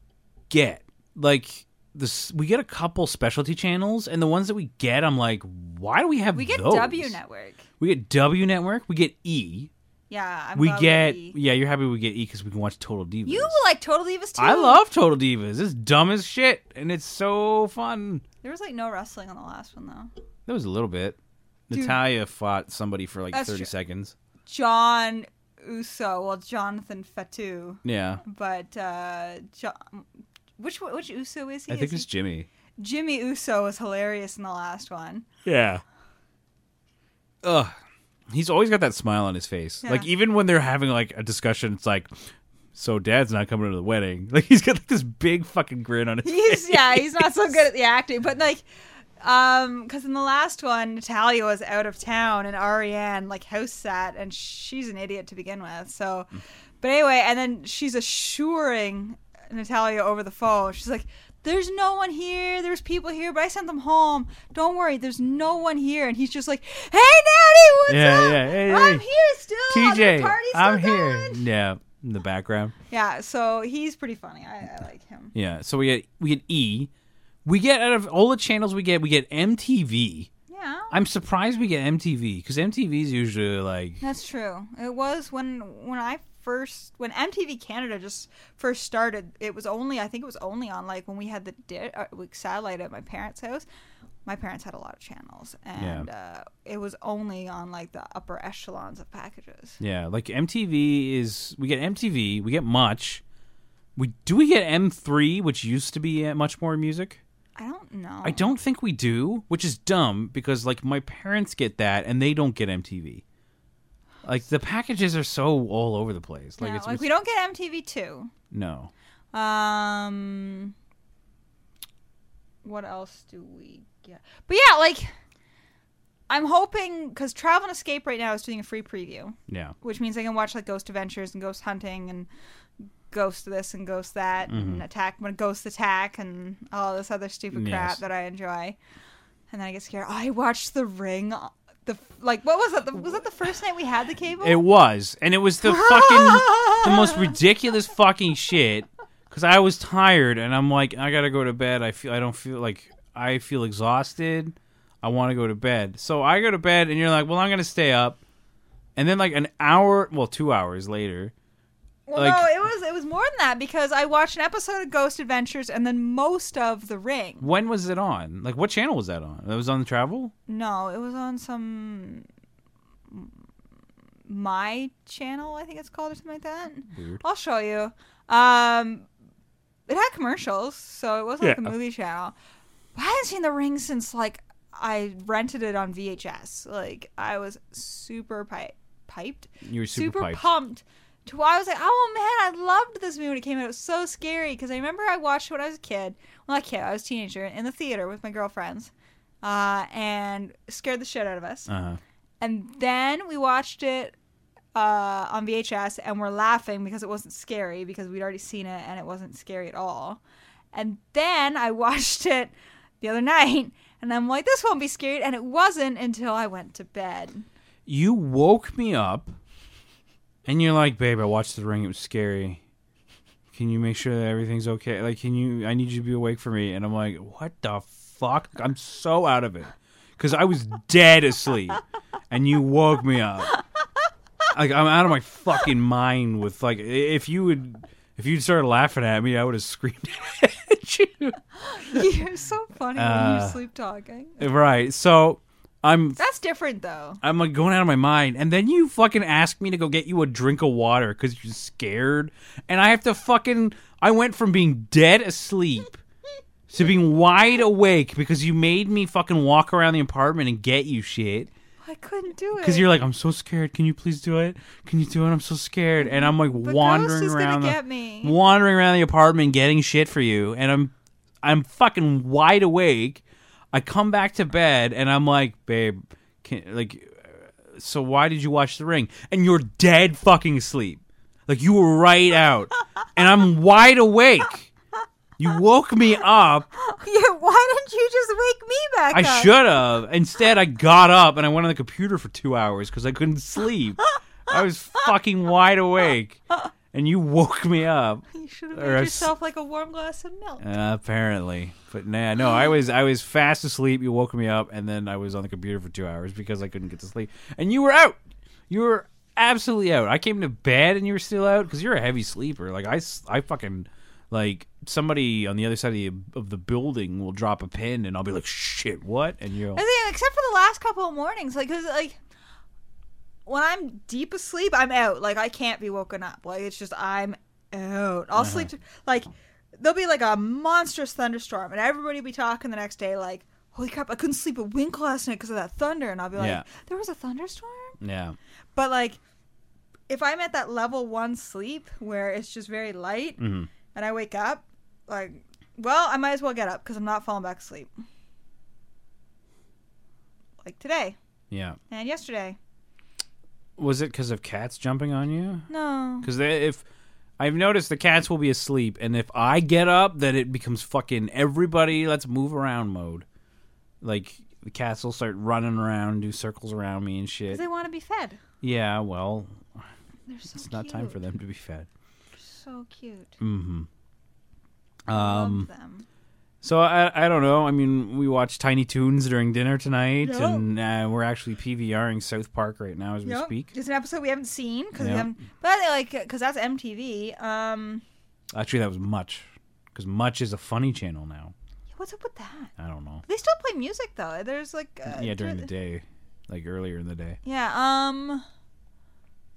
get, like this, we get a couple specialty channels, and the ones that we get, I'm like, why do we have? We get those? W Network. We get W Network. We get E. Yeah, I'm we glad get E. yeah. You're happy we get E because we can watch Total Divas. You like Total Divas too. I love Total Divas. It's dumb as shit, and it's so fun. There was like no wrestling on the last one though. There was a little bit. Dude. Natalia fought somebody for like That's thirty true. seconds. John Uso, well Jonathan Fatu, Yeah, but uh, John, which one- which Uso is he? I think Is it's he- Jimmy. Jimmy Uso was hilarious in the last one. Yeah. Ugh. He's always got that smile on his face. Yeah. Like even when they're having like a discussion, it's like, so Dad's not coming to the wedding. Like he's got like this big fucking grin on his face. He's yeah, he's not so good at the acting, but like, um, because in the last one, Natalia was out of town and Ariane like house sat, and she's an idiot to begin with. So, but anyway, and then she's assuring Natalia over the phone. She's like, "There's no one here. There's people here, but I sent them home. Don't worry, there's no one here." And he's just like, "Hey, Natty, what's Yeah, up? yeah, hey, I'm hey. here still. T J, The party's still I'm here. going." Yeah, in the background. Yeah, so he's pretty funny. I, I like him. Yeah. So we get we get E. We get out of all the channels we get, we get M T V. Yeah. I'm surprised we get M T V because M T V is usually like That's true. It was when when I first when M T V Canada just first started. It was only I think it was only on like when we had the di- uh, like, satellite at my parents' house. My parents had a lot of channels, and uh, it was only on like the upper echelons of packages. yeah, like M T V is we get M T V, we get Much, We do we get M three, which used to be uh, much more music. I don't know. I don't think we do, which is dumb because like my parents get that and they don't get M T V. Like the packages are so all over the place. Like No, it's, like it's we don't get M T V two. no. Um, what else do we get? But yeah, like I'm hoping because Travel and Escape right now is doing a free preview, Yeah. which means I can watch like Ghost Adventures and Ghost Hunting and Ghost this and Ghost that Mm-hmm. and Attack, Ghost Attack and all this other stupid crap Yes. that I enjoy. And then I get scared. I watched The Ring. The like, what was that? The, was that the first night we had the cable? It was, and it was the fucking the most ridiculous fucking shit. Because I was tired, and I'm like, I gotta go to bed. I feel I don't feel like I feel exhausted. I want to go to bed, so I go to bed, and you're like, well, I'm gonna stay up, and then like an hour, well, two hours later. Well, like- no, it was it was more than that because I watched an episode of Ghost Adventures and then most of The Ring. When was it on? Like, what channel was that on? That was on the Travel. No, it was on some My Channel, I think it's called, or something like that. Weird. I'll show you. Um, it had commercials, so it wasn't like a Yeah. movie channel. But I hadn't seen The Ring since like I rented it on V H S. Like I was super pi- piped, You were super, piped. pumped. To I was like, oh man, I loved this movie when it came out. It was so scary because I remember I watched it when I was a kid. Well, not a kid, I was a teenager in the theater with my girlfriends, uh, and scared the shit out of us. Uh-huh. And then we watched it uh, on V H S, and we're laughing because it wasn't scary because we'd already seen it and it wasn't scary at all. And then I watched it the other night, and I'm like, this won't be scary, and it wasn't until I went to bed. You woke me up, and you're like, babe, I watched The Ring. It was scary. Can you make sure that everything's okay? Like, can you, I need you to be awake for me. And I'm like, what the fuck? I'm so out of it. Because I was dead asleep, and you woke me up. Like, I'm out of my fucking mind with, like, if you would, if you'd started laughing at me, I would have screamed at you. You're so funny when Uh, you're sleep talking. Right. So, I'm That's different, though. I'm like going out of my mind, and then you fucking ask me to go get you a drink of water because you're scared, and I have to fucking. I went from being dead asleep to being wide awake because you made me fucking walk around the apartment and get you shit. I couldn't do it. Because you're like, I'm so scared. Can you please do it? Can you do it? I'm so scared, and I'm like the wandering ghost is around gonna the get me. wandering around the apartment getting shit for you, and I'm I'm fucking wide awake. I come back to bed, and I'm like, babe. Can, like, uh, so why did you watch The Ring? And you're dead fucking asleep. Like, you were right out. And I'm wide awake. You woke me up. Yeah, why didn't you just wake me back I up? should have. Instead, I got up and I went on the computer for two hours because I couldn't sleep. I was fucking wide awake. And you woke me up. You should have Or made a s- yourself like a warm glass of milk. Uh, apparently, but nah, no, I was I was fast asleep. You woke me up, and then I was on the computer for two hours because I couldn't get to sleep. And you were out. You were absolutely out. I came to bed, and you were still out because you're a heavy sleeper. Like I, s- I fucking like somebody on the other side of the, of the building will drop a pin, and I'll be like, "Shit, what?" And you'll I think, except for the last couple of mornings, like, cause like when I'm deep asleep, I'm out. Like I can't be woken up. Like it's just I'm out. I'll Uh-huh. sleep. To, like there'll be like a monstrous thunderstorm, and everybody will be talking the next day. Like, holy crap, I couldn't sleep a wink last night because of that thunder. And I'll be like, Yeah. there was a thunderstorm. yeah. But like, if I'm at that level one sleep where it's just very light, Mhm. and I wake up, like, well, I might as well get up because I'm not falling back asleep. Like today Yeah. and yesterday. Was it because of cats jumping on you? No. Because if I've noticed the cats will be asleep, and if I get up, then it becomes fucking everybody let's move around mode. Like the cats will start running around, do circles around me and shit. Because they want to be fed. Yeah, well, They're so it's not time for them to be fed. So cute. Mm-hmm. I Um. love them. So I I don't know. I mean, we watched Tiny Toons during dinner tonight, Yep. and uh, we're actually PVRing South Park right now as we Yep. speak. It's an episode we haven't seen because Yep. we haven't. But like, because that's M T V. Um, Actually, that was Much, because Much is a funny channel now. what's up with that? I don't know. They still play music though. There's like. Uh, Yeah, during the dur- day, like earlier in the day. Yeah. Um.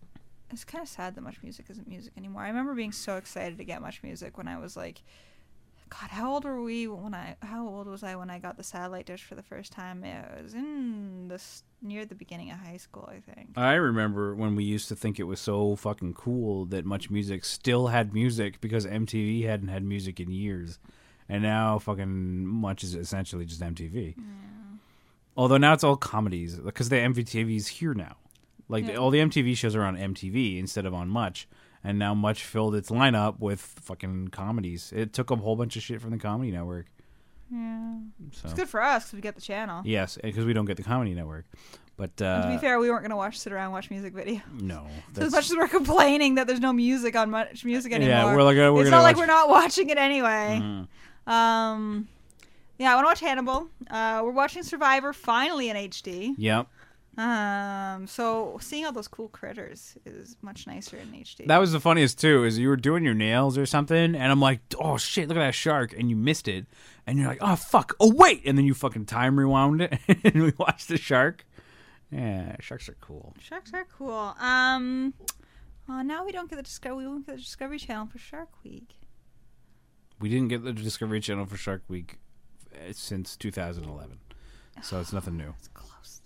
it's kind of sad that Much Music isn't music anymore. I remember being so excited to get Much Music when I was like, God, how old were we when I? How old was I when I got the satellite dish for the first time? It was in this near the beginning of high school, I think. I remember when we used to think it was so fucking cool that Much Music still had music because M T V hadn't had music in years, and now fucking Much is essentially just M T V. Yeah. Although now it's all comedies because the M T V's here now. Like yeah. the, all the M T V shows are on M T V instead of on Much. And now Much filled its lineup with fucking comedies. It took a whole bunch of shit from the Comedy Network. Yeah. So. It's good for us because we get the channel. Yes, because we don't get the Comedy Network. But uh, to be fair, we weren't going to watch sit around and watch music video. No. So as much as we're complaining that there's no music on Much Music anymore, yeah, we're like, uh, we're it's gonna not watch... like we're not watching it anyway. Mm-hmm. Um, yeah, I want to watch Hannibal. Uh, we're watching Survivor finally in H D. Yep. Um, so seeing all those cool critters is much nicer in H D. That was the funniest too, is you were doing your nails or something, and I'm like, oh shit, look at that shark, and you missed it, and you're like, oh fuck, oh wait, and then you fucking time rewound it, and we watched the shark. Yeah, sharks are cool. Sharks are cool. Um, oh, now we don't get the Discovery. We won't get the Discovery Channel for Shark Week. We didn't get the Discovery Channel for Shark Week since two thousand eleven, so it's nothing new. It's close.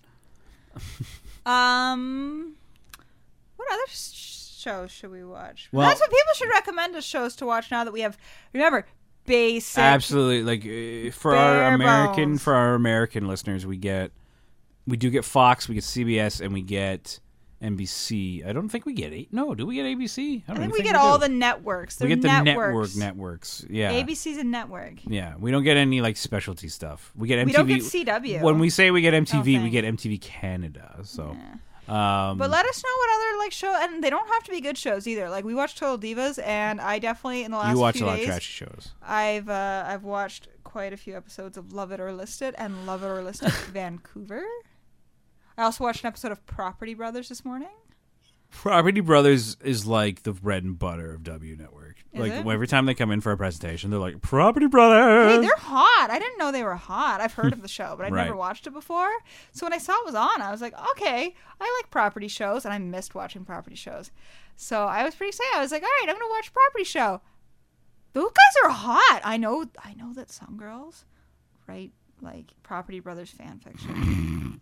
um, what other sh- shows should we watch? Well, that's what people should recommend us shows to watch now that we have. Remember, basic. Absolutely, like uh, for bare our American bones. for our American listeners, we get we do get Fox, we get C B S, and we get N B C. I don't think we get eight. No, do we get A B C? I, don't I think even we think get we all do. the networks. We They're get the networks. network networks. Yeah, A B C's a network. Yeah, we don't get any like specialty stuff. We get M T V. We don't get C W. When we say we get M T V, Oh, we get M T V Canada. So, yeah. um, But let us know what other like show, and they don't have to be good shows either. Like we watched Total Divas, and I definitely in the last you watch few a lot days, of trashy shows. I've uh, I've watched quite a few episodes of Love It or List It and Love It or List It Vancouver. I also watched an episode of Property Brothers this morning. Property Brothers is like the bread and butter of W Network. Is like it? every time they come in for a presentation, they're like Property Brothers. Hey, they're hot. I didn't know they were hot. I've heard of the show, but I've Right. never watched it before. So when I saw it was on, I was like, okay, I like property shows, and I missed watching property shows. So I was pretty excited. I was like, all right, I'm gonna watch a property show. Those guys are hot. I know. I know that some girls write like Property Brothers fan fiction.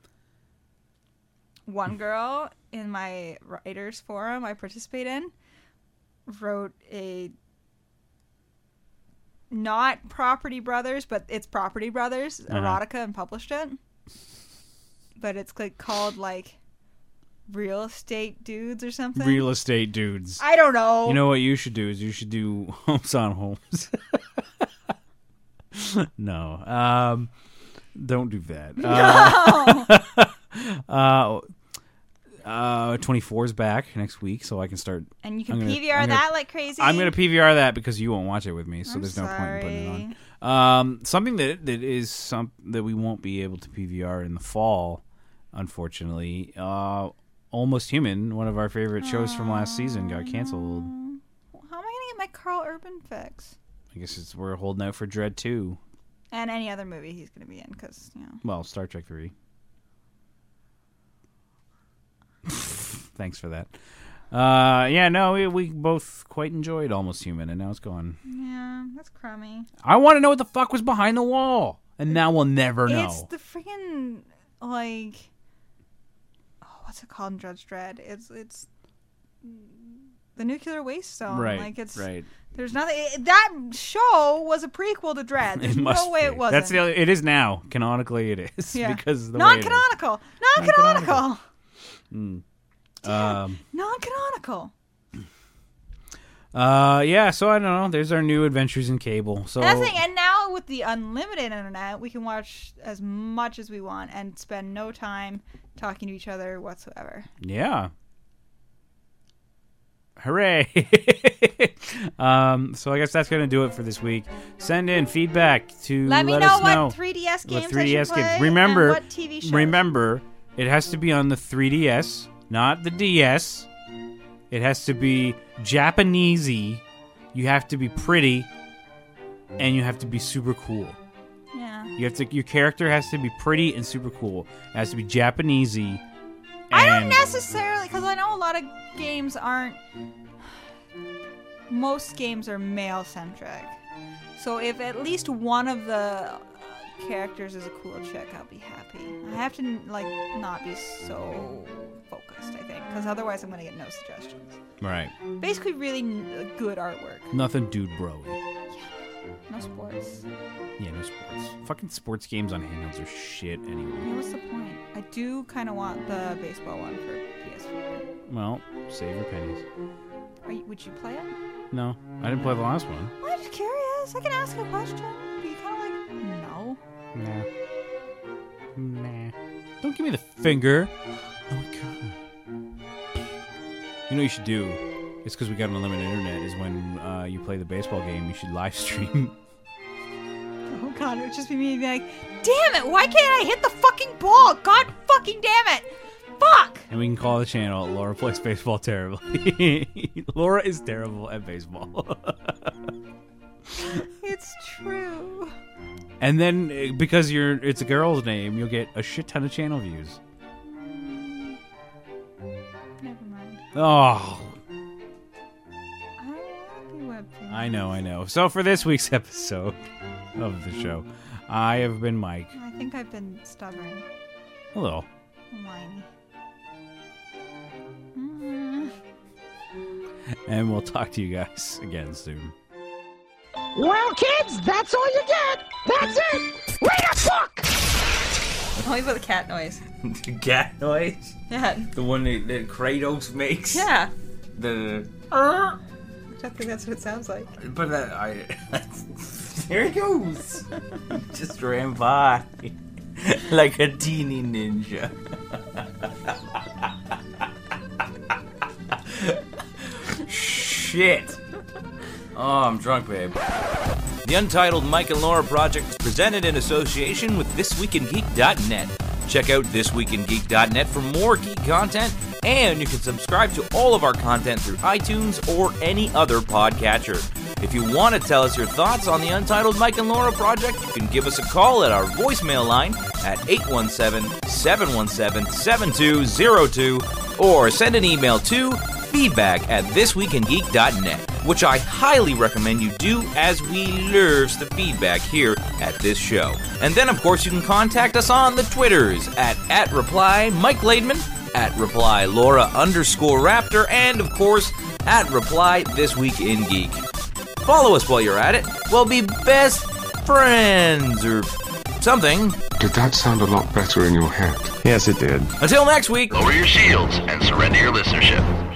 One girl in my writers forum I participate in wrote a not Property Brothers, but it's Property Brothers Uh-huh. erotica and published it. But it's like called like Real Estate Dudes or something. Real estate dudes. I don't know. You know what you should do is you should do Homes on Homes. No, um, don't do that. No. Uh, uh, twenty-four is back next week, so I can start. And you can I'm gonna- P V R I'm gonna- that like crazy. I'm going to P V R that because you won't watch it with me, so I'm there's no point in putting it sorry. on. Um, something that that is some that we won't be able to P V R in the fall, unfortunately. Uh, Almost Human, one of our favorite shows from last season, got canceled. How am I gonna get my Carl Urban fix? I guess it's we're holding out for Dread two. And any other movie he's gonna be in, because you know. Well, Star Trek three. Thanks for that. Uh, yeah, no, we, we both quite enjoyed Almost Human, and now it's gone. Yeah, that's crummy. I want to know what the fuck was behind the wall, and now we'll never know. It's the freaking like, oh, what's it called in Judge Dredd? It's it's the nuclear waste zone. right, Like it's right. there's nothing. It, that show was a prequel to Dredd. There's It must no way be. it wasn't. That's the other, it is now. Canonically, it is Yeah. because of the way it is. non-canonical. Non-canonical. Mm. Damn. Um, Non-canonical. uh, yeah. So I don't know. There's our new adventures in cable. So And, that's the thing, and now with the unlimited internet, we can watch as much as we want and spend no time talking to each other whatsoever. yeah. Hooray! um, so I guess that's gonna do it for this week. Send in feedback to Let me let know us what know three D S what games three D S I should games. play Remember, and what T V shows. remember, it has to be on the three D S, not the D S. It has to be Japanesey. You have to be pretty, and you have to be super cool. Yeah. You have to. Your character has to be pretty and super cool. It has to be Japanesey. I don't and necessarily necessarily, because I know a lot of games aren't. Most games are male centric. So if at least one of the characters is a cool chick, I'll be happy. I have to like not be so focused, I think, because otherwise I'm gonna get no suggestions. Right. Basically, really n- good artwork. Nothing dude bro. No sports. Yeah, no sports. Fucking sports games on handhelds are shit anyway. Yeah, what's the point? I do kind of want the baseball one for P S four. Well, save your pennies. Are you, would you play it? No, I didn't play the last one. I'm just curious. I can ask a question. But you kind of like, no. Nah. Nah. Don't give me the finger. Oh my god. You know what you should do? It's because we got an unlimited internet. Is when uh, you play the baseball game, you should live stream. Oh god, it would just be me being like, damn it, why can't I hit the fucking ball? God fucking damn it. Fuck! And we can call the channel Laura Plays Baseball Terribly. Laura is terrible at baseball. It's true. And then, uh, because you're it's a girl's name, you'll get a shit ton of channel views. Never mind. Oh, I don't want to be webcam. I know, I know. So for this week's episode of the show, I have been Mike. I think I've been stubborn. Hello. I'm whiny. Mm. And we'll talk to you guys again soon. Well, kids, that's all you get. That's it. Read a book. Only for the cat noise. The cat noise? Yeah. The one that, that Kratos makes? Yeah. The... I think that's what it sounds like. But that, I... There he goes! Just ran by. Like a teeny ninja. Shit! Oh, I'm drunk, babe. The Untitled Mike and Laura Project is presented in association with this week in geek dot net. Check out this week in geek dot net for more geek content, and you can subscribe to all of our content through iTunes or any other podcatcher. If you want to tell us your thoughts on the Untitled Mike and Laura Project, you can give us a call at our voicemail line at eight one seven, seven one seven, seven two zero two or send an email to feedback at this week in geek dot net, which I highly recommend you do as we loves the feedback here at this show. And then, of course, you can contact us on the Twitters at, at reply Mike Laidman, at reply Laura underscore Raptor, and, of course, at reply This Week in Geek. Follow us while you're at it. We'll be best friends or something. Did that sound a lot better in your head? Yes, it did. Until next week. Lower your shields and surrender your listenership.